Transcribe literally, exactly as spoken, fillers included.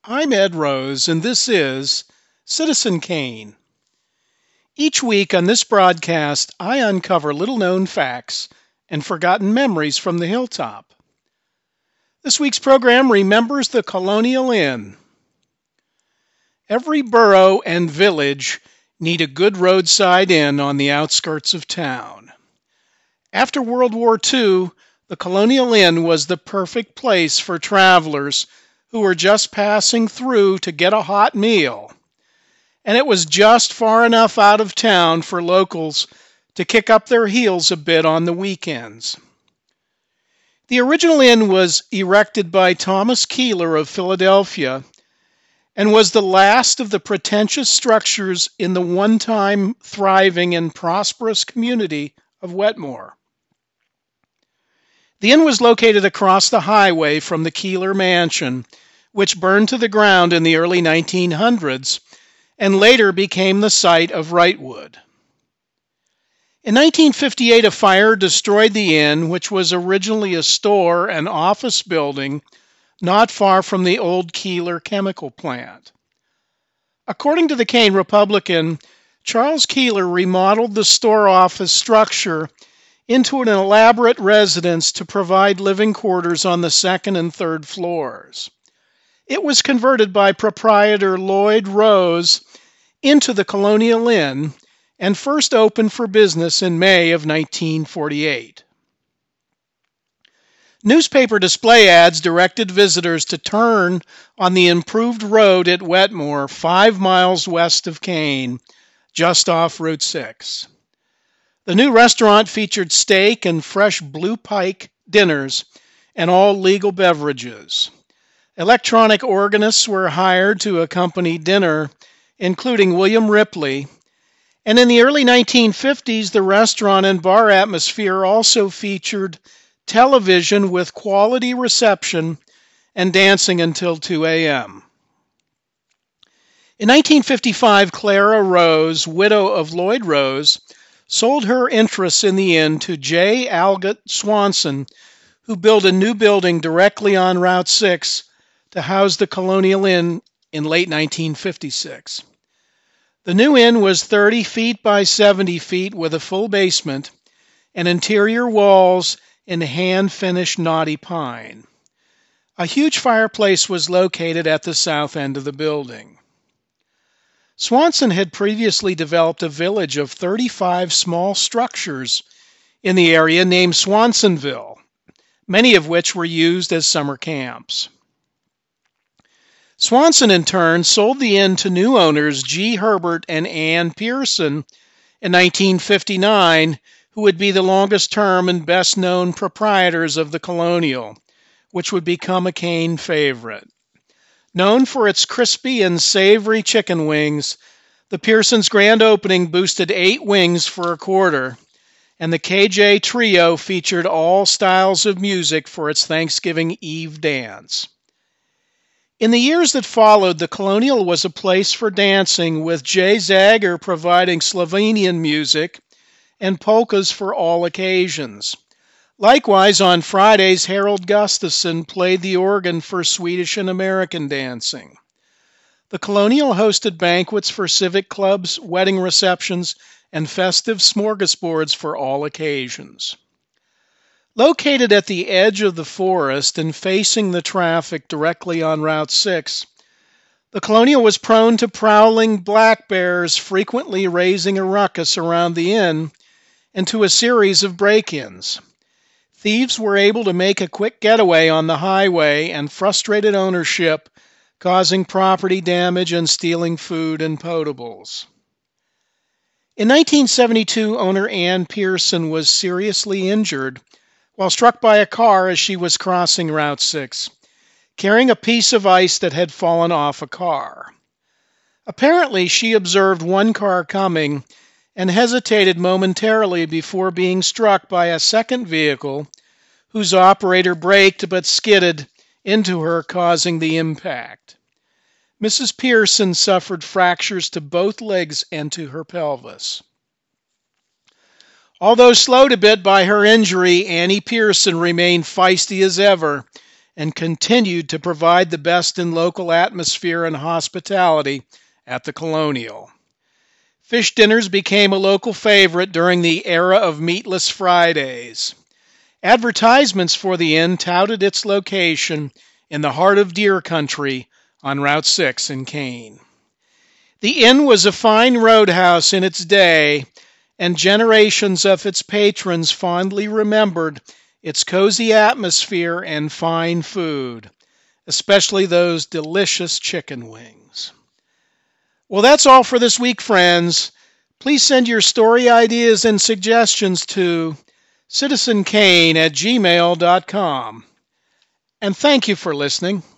I'm Ed Rose, and this is Citizen Kane. Each week on this broadcast, I uncover little-known facts and forgotten memories from the hilltop. This week's program remembers the Colonial Inn. Every borough and village need a good roadside inn on the outskirts of town. After World War Two, the Colonial Inn was the perfect place for travelers who were just passing through to get a hot meal. And it was just far enough out of town for locals to kick up their heels a bit on the weekends. The original inn was erected by Thomas Keeler of Philadelphia and was the last of the pretentious structures in the one-time thriving and prosperous community of Wetmore. The inn was located across the highway from the Keeler Mansion, which burned to the ground in the early nineteen hundreds and later became the site of Wrightwood. In nineteen fifty-eight, a fire destroyed the inn, which was originally a store and office building not far from the old Keeler chemical plant. According to the Kane Republican, Charles Keeler remodeled the store office structure into an elaborate residence to provide living quarters on the second and third floors. It was converted by proprietor Lloyd Rose into the Colonial Inn and first opened for business in May of nineteen forty-eight. Newspaper display ads directed visitors to turn on the improved road at Wetmore, five miles west of Kane, just off Route six. The new restaurant featured steak and fresh blue pike dinners and all legal beverages. Electronic organists were hired to accompany dinner, including William Ripley, and in the early nineteen fifties, the restaurant and bar atmosphere also featured television with quality reception and dancing until two a.m. In nineteen fifty-five, Clara Rose, widow of Lloyd Rose, sold her interests in the inn to J. Algot Swanson, who built a new building directly on Route six to house the Colonial Inn in late nineteen fifty-six. The new inn was thirty feet by seventy feet with a full basement and interior walls in hand-finished knotty pine. A huge fireplace was located at the south end of the building. Swanson had previously developed a village of thirty-five small structures in the area named Swansonville, many of which were used as summer camps. Swanson, in turn, sold the inn to new owners G. Herbert and Ann Pearson in nineteen fifty-nine, who would be the longest-term and best-known proprietors of the Colonial, which would become a Kane favorite. Known for its crispy and savory chicken wings, the Pearsons' grand opening boosted eight wings for a quarter, and the K J Trio featured all styles of music for its Thanksgiving Eve dance. In the years that followed, the Colonial was a place for dancing, with Jay Zager providing Slovenian music and polkas for all occasions. Likewise, on Fridays, Harold Gustafson played the organ for Swedish and American dancing. The Colonial hosted banquets for civic clubs, wedding receptions, and festive smorgasbords for all occasions. Located at the edge of the forest and facing the traffic directly on Route six, the Colonial was prone to prowling black bears, frequently raising a ruckus around the inn and to a series of break-ins. Thieves were able to make a quick getaway on the highway and frustrated ownership, causing property damage and stealing food and potables. In nineteen seventy-two, owner Ann Pearson was seriously injured while struck by a car as she was crossing Route six, carrying a piece of ice that had fallen off a car. Apparently, she observed one car coming and hesitated momentarily before being struck by a second vehicle whose operator braked but skidded into her, causing the impact. Missus Pearson suffered fractures to both legs and to her pelvis. Although slowed a bit by her injury, Annie Pearson remained feisty as ever and continued to provide the best in local atmosphere and hospitality at the Colonial. Fish dinners became a local favorite during the era of Meatless Fridays. Advertisements for the inn touted its location in the heart of deer country on Route six in Kane. The inn was a fine roadhouse in its day, and generations of its patrons fondly remembered its cozy atmosphere and fine food, especially those delicious chicken wings. Well, that's all for this week, friends. Please send your story ideas and suggestions to citizen kane at gmail dot com. And thank you for listening.